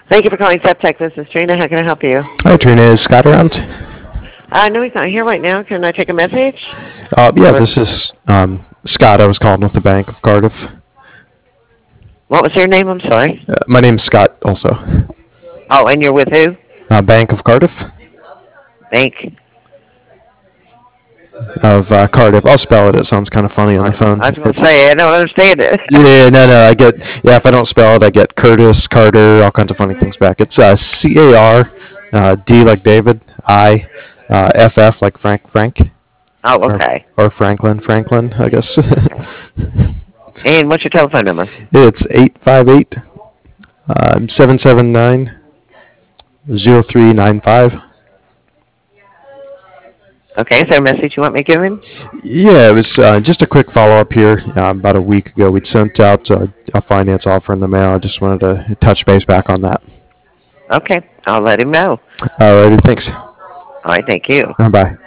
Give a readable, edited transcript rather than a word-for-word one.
Thank you for calling Septech. This is Trina. How can I help you? Hi, Trina. Is Scott around? No, he's not here right now. Can I take a message? Yeah, Or this is Scott. I was calling with the Bank of Cardiff. what was your name? I'm sorry. My name's Scott also. Oh, and you're with who? Bank of Cardiff? Bank. Of Cardiff. I'll spell it. It sounds kind of funny on the phone. I was going to It's, say, I don't understand it. yeah, no, I get, yeah, if I don't spell it, I get Curtis, Carter, all kinds of funny things back. It's C-A-R, D like David, F-F like Frank, Oh, okay. or Franklin, I guess. Okay. And what's your telephone number? It's 858 779 0395. Okay, is there a message you want me to give him? Yeah, it was just a quick follow-up here. About a week ago, we'd sent out a finance offer in the mail. I just wanted to touch base back on that. Okay, I'll let him know. Alrighty, thanks. All right, thank you. Bye.